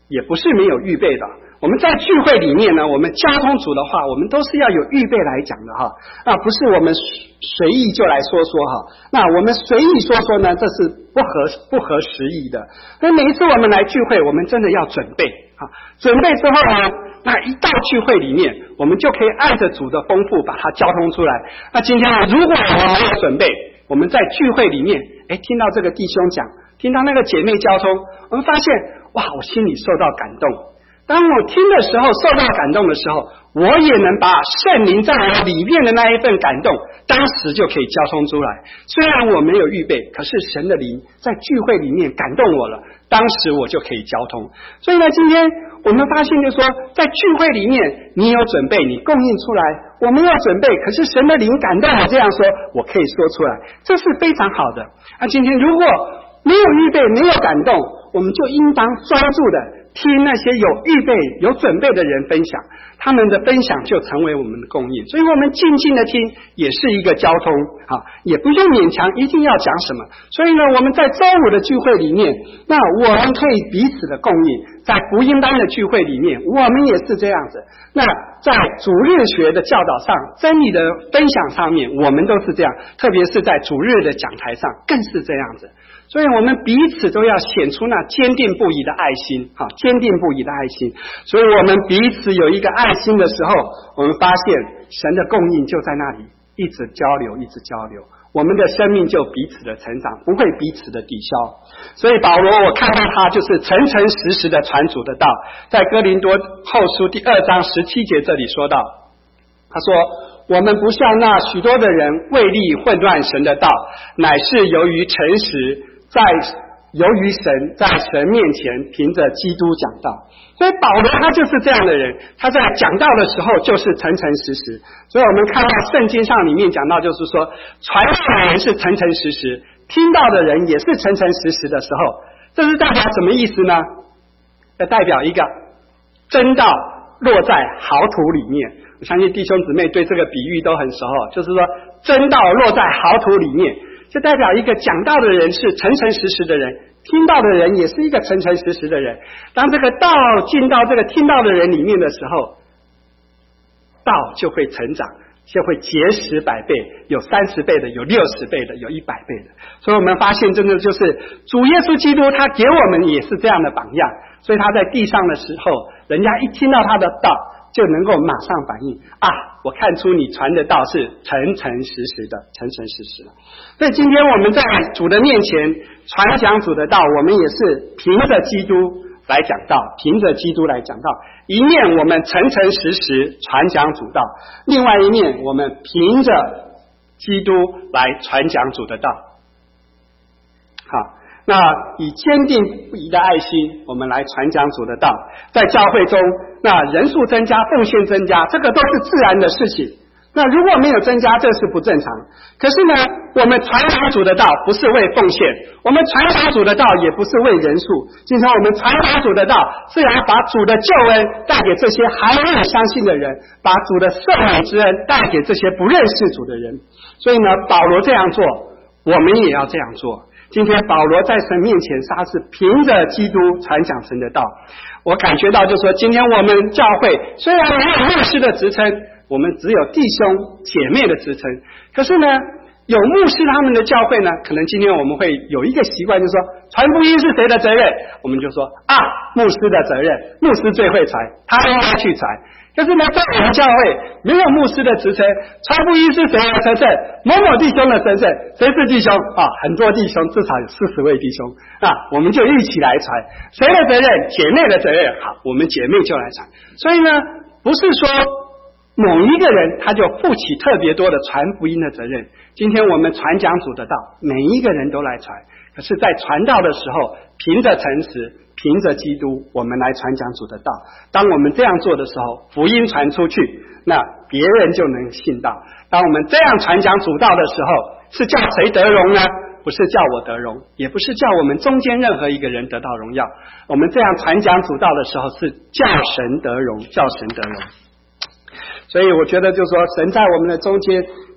也不是没有预备的。我们在聚会里面呢，我们交通组的话，我们都是要有预备来讲的哈，不是我们随意就来说说哈。那我们随意说说呢，这是不合时宜的。所以每一次我们来聚会，我们真的要准备啊。准备之后呢，那一到聚会里面，我们就可以按着主的丰富把它交通出来。那今天如果我们没有准备，我们在聚会里面，听到这个弟兄讲，听到那个姐妹交通，我们发现哇，我心里受到感动。当我听的时候，受到感动的时候，我也能把圣灵在我里面的那一份感动，当时就可以交通出来。虽然我没有预备，可是神的灵在聚会里面感动我了，当时我就可以交通。所以呢，今天我们发现就是说，在聚会里面，你有准备，你供应出来，我没有准备，可是神的灵感动我这样说，我可以说出来，这是非常好的。今天如果没有预备，没有感动，我们就应当专注的听那些有预备有准备的人分享，他们的分享就成为我们的供应。所以我们静静的听也是一个交通也不用勉强一定要讲什么。所以呢，我们在周五的聚会里面，那我们可以彼此的供应。在福音班的聚会里面，我们也是这样子。那在主日学的教导上，真理的分享上面，我们都是这样，特别是在主日的讲台上更是这样子。所以我们彼此都要显出那坚定不移的爱心，坚定不移的爱心。所以我们彼此有一个爱心的时候，我们发现神的供应就在那里，一直交流，一直交流，我们的生命就彼此的成长，不会彼此的抵消。所以保罗，我看到他就是诚诚实实的传主的道。在哥林多后书第2章17节这里说到，他说，我们不像那许多的人为利混乱神的道，乃是由于诚实，由于神在神面前凭着基督讲道。所以保罗他就是这样的人，他在讲道的时候就是诚诚实实。所以我们看到圣经上里面讲到，就是说传道的人是诚诚实实，听到的人也是诚诚实实的时候，这是代表什么意思呢？代表一个真道落在好土里面。我相信弟兄姊妹对这个比喻都很熟，就是说真道落在好土里面，就代表一个讲道的人是诚诚实实的人，听到的人也是一个诚诚实实的人。当这个道进到这个听到的人里面的时候，道就会成长，就会结实100倍，有30倍的，有60倍的，有100倍的。所以我们发现真的就是主耶稣基督他给我们也是这样的榜样。所以他在地上的时候，人家一听到他的道就能够马上反应我看出你传的道是诚诚实实的，诚诚实实的。所以今天我们在主的面前传讲主的道，我们也是凭着基督来讲道，凭着基督来讲道。一面我们诚诚实实传讲主道，另外一面我们凭着基督来传讲主的道。好，那以坚定不移的爱心，我们来传讲主的道。在教会中，那人数增加，奉献增加，这个都是自然的事情。那如果没有增加，这是不正常。可是呢，我们传讲主的道不是为奉献，我们传讲主的道也不是为人数。今天我们传讲主的道，是要把主的救恩带给这些还没有相信的人，把主的赦免之恩带给这些不认识主的人。所以呢，保罗这样做，我们也要这样做。今天保罗在神面前，他是凭着基督传讲神的道。我感觉到就是说，今天我们教会虽然没有牧师的职称，我们只有弟兄姐妹的职称，可是呢，有牧师他们的教会呢，可能今天我们会有一个习惯，就是说传福音是谁的责任，我们就说牧师的责任，牧师最会传，他应该去传。可是呢，在我们教会没有牧师的职称，传福音是谁的身份？某某弟兄的身份，谁是弟兄很多弟兄，至少有40位弟兄我们就一起来传。谁的责任？姐妹的责任。好，我们姐妹就来传。所以呢，不是说某一个人他就负起特别多的传福音的责任。今天我们传讲主的道，每一个人都来传。可是在传道的时候，凭着诚实，凭着基督，我们来传讲主的道。当我们这样做的时候，福音传出去，那别人就能信道。当我们这样传讲主道的时候，是叫谁得荣呢？不是叫我得荣，也不是叫我们中间任何一个人得到荣耀。我们这样传讲主道的时候，是叫神得荣，叫神得荣。所以我觉得就是说，神在我们的中间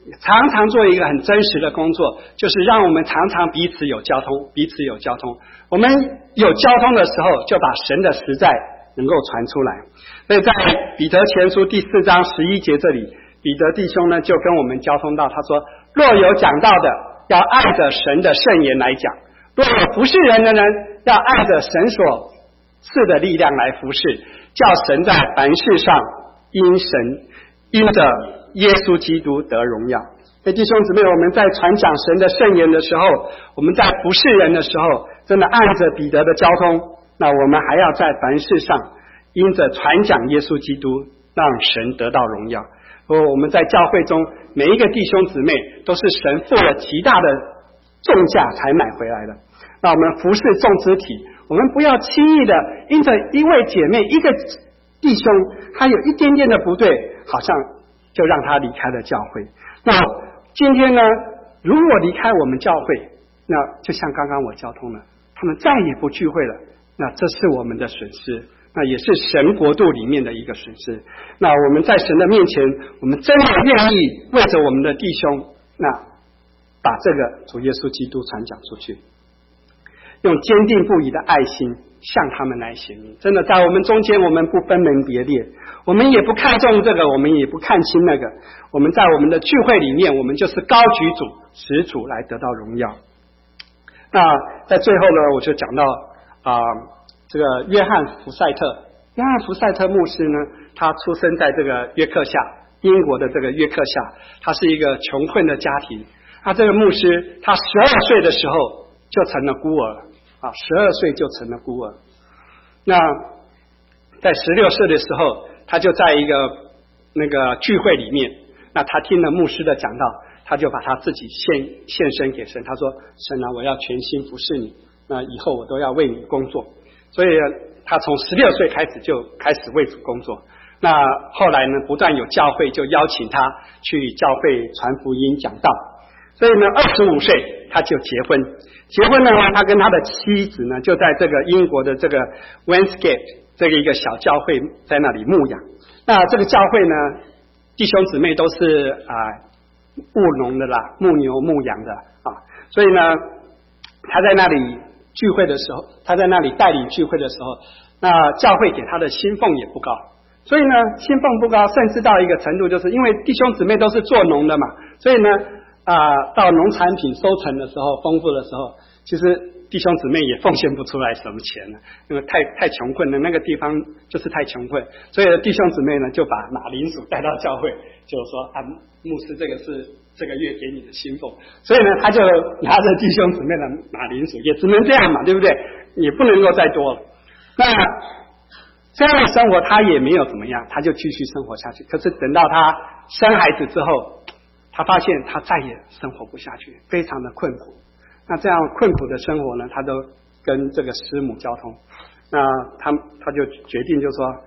常常做一个很真实的工作，就是让我们常常彼此有交通。我们有交通的时候，就把神的实在能够传出来。所以在彼得前书第4章11节这里，彼得弟兄呢就跟我们交通到，他说：若有讲道的，要按着神的圣言来讲；若有服侍人的人，要按着神所赐的力量来服侍，叫神在凡事上因着耶稣基督得荣耀。所以弟兄姊妹，我们在传讲神的圣言的时候，我们在服侍人的时候，真的按着彼得的交通，那我们还要在凡事上因着传讲耶稣基督，让神得到荣耀。我们在教会中每一个弟兄姊妹都是神付了极大的重价才买回来的。那我们服侍众肢体，我们不要轻易的因着一位姐妹一个弟兄他有一点点的不对，好像就让他离开了教会。那今天呢，如果离开我们教会，那就像刚刚我交通了，他们再也不聚会了，那这是我们的损失，那也是神国度里面的一个损失。那我们在神的面前，我们真的愿意为着我们的弟兄，那把这个主耶稣基督传讲出去，用坚定不移的爱心向他们来显明。真的在我们中间，我们不分门别列，我们也不看重这个，我们也不看轻那个。我们在我们的聚会里面，我们就是高举主，使主来得到荣耀。那在最后呢，我就讲到这个约翰福赛特牧师呢，他出生在这个约克夏，英国的这个约克夏，他是一个穷困的家庭。他这个牧师，他12岁的时候就成了孤儿，12岁就成了孤儿。那在16岁的时候，他就在一个那个聚会里面，那他听了牧师的讲道，他就把他自己献身给神。他说：神啊，我要全心服侍你，那以后我都要为你工作。所以他从16岁开始就开始为主工作。那后来呢，不断有教会就邀请他去教会传福音讲道。所以呢，25岁他就结婚了呢，他跟他的妻子呢就在这个英国的这个 Westgate 这个一个小教会在那里牧养。那这个教会呢，弟兄姊妹都是务农的啦，牧牛牧羊的所以呢，他在那里聚会的时候，他在那里带领聚会的时候，那教会给他的薪俸也不高。所以呢，薪俸不高，甚至到一个程度，就是因为弟兄姊妹都是做农的嘛，所以呢到农产品收成的时候，丰富的时候，其实弟兄姊妹也奉献不出来什么钱了，因为太穷困了，那个地方就是太穷困，所以弟兄姊妹呢就把马铃薯带到教会，就说牧师这个是这个月给你的薪俸，所以呢他就拿着弟兄姊妹的马铃薯，也只能这样嘛，对不对？也不能够再多了。那这样的生活他也没有怎么样，他就继续生活下去。可是等到他生孩子之后，他发现他再也生活不下去，非常的困苦。那这样困苦的生活呢，他都跟这个师母交通。那他就决定就说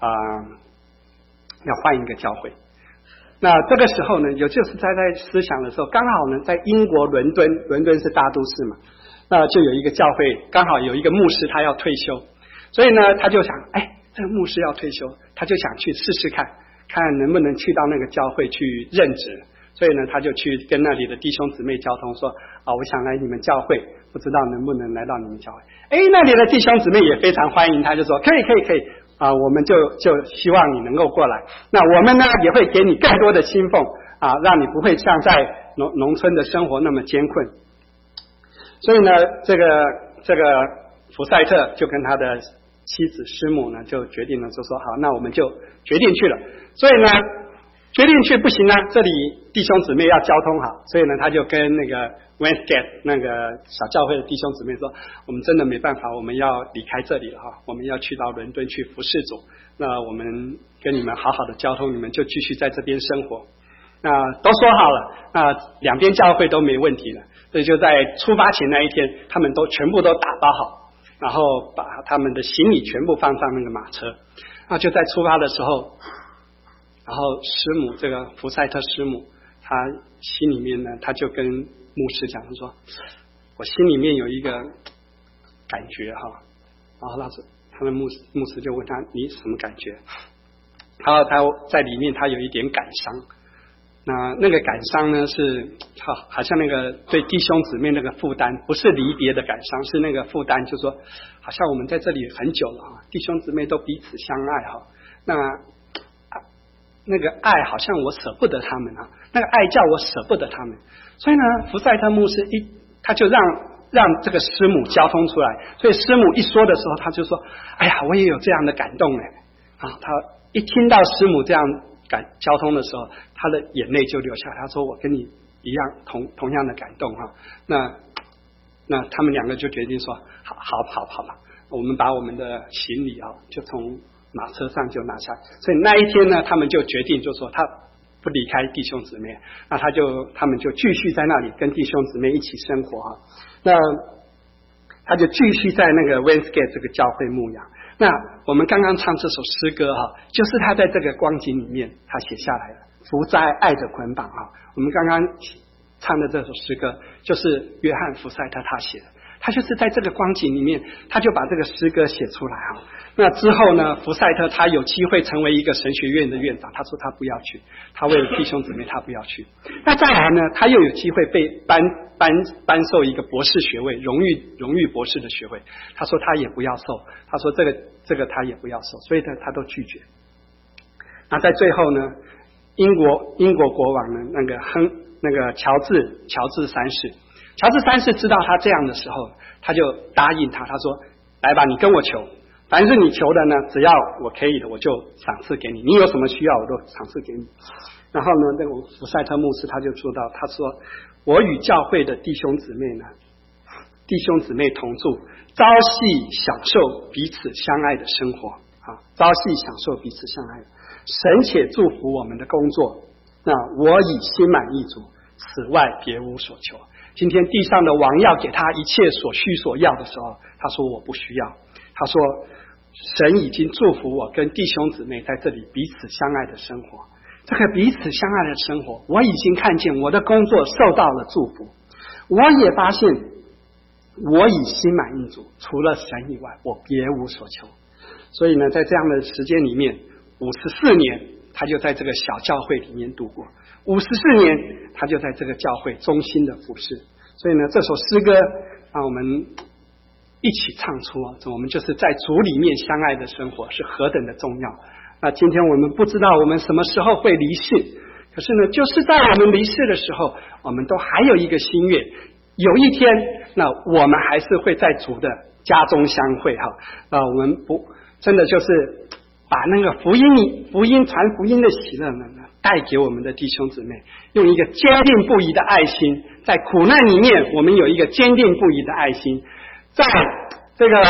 要换一个教会。那这个时候呢，也就是在思想的时候，刚好呢在英国伦敦是大都市嘛，那就有一个教会，刚好有一个牧师他要退休，所以呢他就想，这个牧师要退休，他就想去试试看能不能去到那个教会去任职。所以呢，他就去跟那里的弟兄姊妹交通，说我想来你们教会，不知道能不能来到你们教会。那里的弟兄姊妹也非常欢迎他，就说可以我们就希望你能够过来。那我们呢也会给你更多的薪俸让你不会像在农村的生活那么艰困。所以呢，这个福赛特就跟他的妻子师母呢就决定了，就说好，那我们就决定去了。所以呢，决定去不行呢，这里弟兄姊妹要交通好，所以呢他就跟那个 Westgate 那个小教会的弟兄姊妹说，我们真的没办法，我们要离开这里了我们要去到伦敦去服侍主，那我们跟你们好好的交通，你们就继续在这边生活。那都说好了，那两边教会都没问题了，所以就在出发前那一天，他们都全部都打包好，然后把他们的行李全部放上那个马车。那就在出发的时候，然后师母这个福赛特师母，她心里面呢，她就跟牧师讲，她说我心里面有一个感觉然后他们牧师就问他，你什么感觉？然后他在里面他有一点感伤， 那个感伤呢是好像那个对弟兄姊妹那个负担，不是离别的感伤，是那个负担，就是说好像我们在这里很久了啊，弟兄姊妹都彼此相爱哈，那个爱好像我舍不得他们啊，那个爱叫我舍不得他们，所以呢，福赛特牧师他就让这个师母交通出来，所以师母一说的时候，他就说：“哎呀，我也有这样的感动哎！”啊，他一听到师母这样交通的时候，他的眼泪就流下来。他说：“我跟你一样同样的感动哈。”那他们两个就决定说：“好吧，我们把我们的行李啊，就从马车上就拿下来。”所以那一天呢，他们就决定就说他不离开弟兄姊妹，那他们就继续在那里跟弟兄姊妹一起生活哈。那他就继续在那个 Westgate 这个教会牧养。那我们刚刚唱这首诗歌哈，就是他在这个光景里面他写下来的福在爱的捆绑哈。我们刚刚唱的这首诗歌就是约翰福赛特他写的，他就是在这个光景里面，他就把这个诗歌写出来哈。那之后呢，福赛特他有机会成为一个神学院的院长，他说他不要去，他为了弟兄姊妹他不要去。那再来呢，他又有机会被颁授一个博士学位，荣誉博士的学位，他说他也不要受，他说这个他也不要受，所以他都拒绝。那在最后呢，英国国王呢，那个乔治三世知道他这样的时候，他就答应他说来吧，你跟我求，凡是你求的呢，只要我可以的，我就赏赐给你，你有什么需要我都赏赐给你。然后呢，那个福赛特牧师他就做到，他说我与教会的弟兄姊妹同住，朝夕享受彼此相爱的生活啊，朝夕享受彼此相爱，神且祝福我们的工作，那我已心满意足，此外别无所求。今天地上的王要给他一切所需所要的时候，他说我不需要，他说神已经祝福我跟弟兄姊妹在这里彼此相爱的生活。这个彼此相爱的生活，我已经看见我的工作受到了祝福，我也发现我已心满意足，除了神以外我别无所求。所以呢，在这样的时间里面54年他就在这个小教会里面度过，54年他就在这个教会忠心的服侍。所以呢，这首诗歌让我们一起唱出我们就是在主里面相爱的生活是何等的重要。那今天我们不知道我们什么时候会离世，可是呢，就是在我们离世的时候，我们都还有一个心愿，有一天那我们还是会在主的家中相会哈。我们不真的就是把那个福音传福音的喜乐呢带给我们的弟兄姊妹，用一个坚定不移的爱心，在苦难里面我们有一个坚定不移的爱心，在这个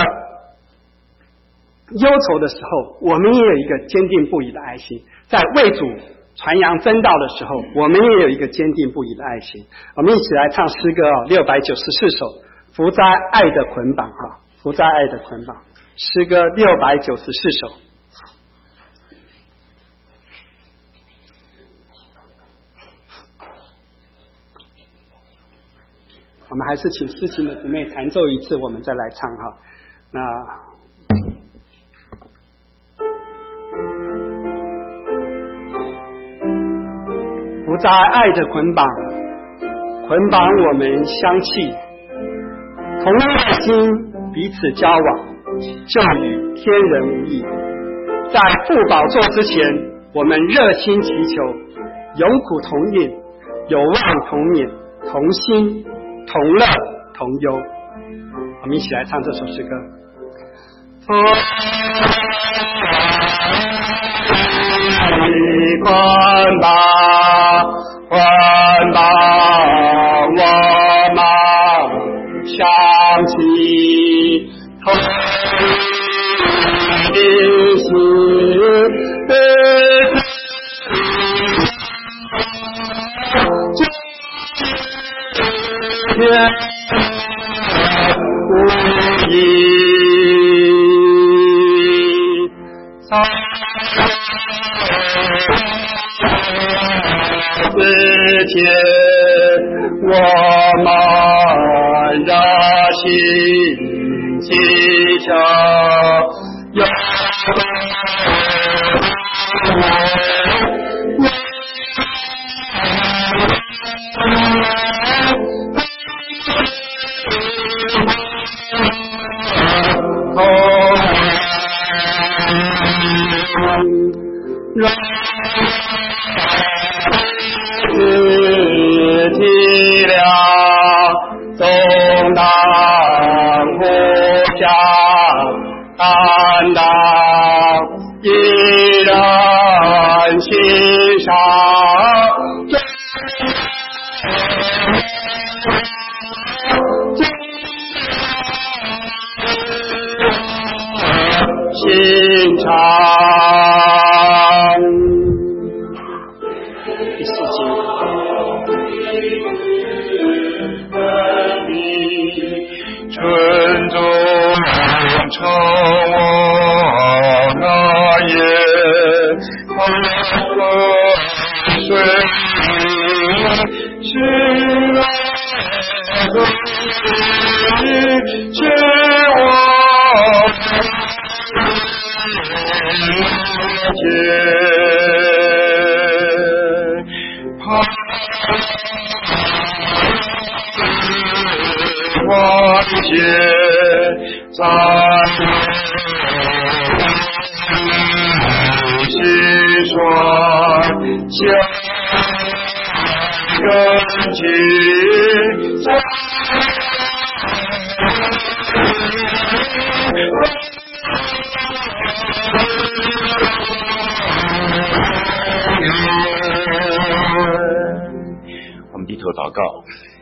忧愁的时候我们也有一个坚定不移的爱心，在为主传扬真道的时候我们也有一个坚定不移的爱心。我们一起来唱诗歌694首福在爱的捆绑福在爱的捆绑，诗歌694首。我们还是请诗琴的姊妹弹奏一次，我们再来唱哈。那不在爱的捆绑我们相契，同一的心彼此交往，就与天人无异。在父宝座之前，我们热心祈求，有苦同饮，有望同勉，同心同乐同忧。我们一起来唱这首诗歌。捆绑我们相契，同一的心天无异。之前我们热心祈求，有让自体谅动荡不下担当依然欣赏心肠。第四经，春中成我那夜，水是是我花谢在心酸，相跟情在我们低头祷告。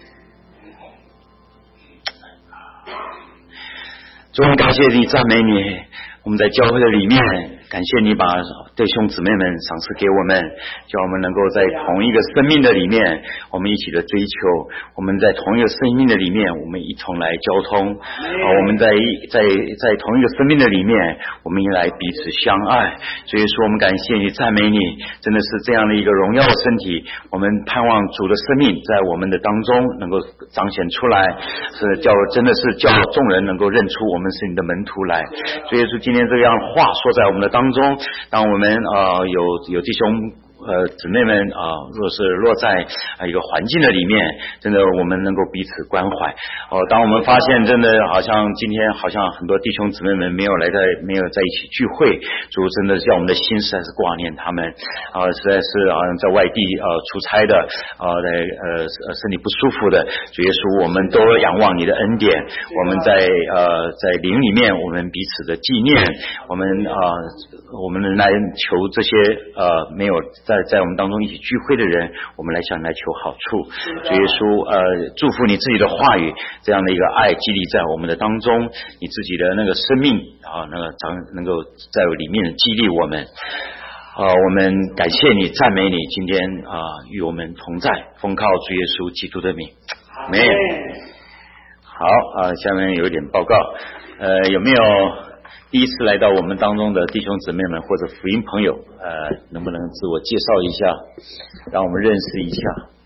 主，我们感谢你，赞美你。我们在教会的里面，感谢你把弟兄姊妹们赏赐给我们，叫我们能够在同一个生命的里面，我们一起的追求；我们在同一个生命的里面，我们一同来交通；我们在同一个生命的里面，我们来彼此相爱。所以说，我们感谢你，赞美你，真的是这样的一个荣耀的身体。我们盼望主的生命在我们的当中能够彰显出来，真的是叫众人能够认出我们是你的门徒来。所以说，今天这样话说在我们的当中，当我们有弟兄姊妹们若是落在一个环境的里面，真的我们能够彼此关怀。当我们发现真的好像今天好像很多弟兄姊妹们没有在一起聚会，主真的叫我们的心实在是挂念他们实在是在外地出差的身体不舒服的，主耶稣，我们都仰望你的恩典。我们在灵里面，我们彼此的纪念，我们来求这些没有在我们当中一起聚会的人，我们来向你来求好处。主耶稣，祝福你自己的话语，这样的一个爱激励在我们的当中，你自己的那个生命能够在里面激励我们。我们感谢你，赞美你，今天与我们同在，奉靠主耶稣基督的名，阿们。好下面有一点报告，有没有第一次来到我们当中的弟兄姊妹们或者福音朋友，能不能自我介绍一下，让我们认识一下？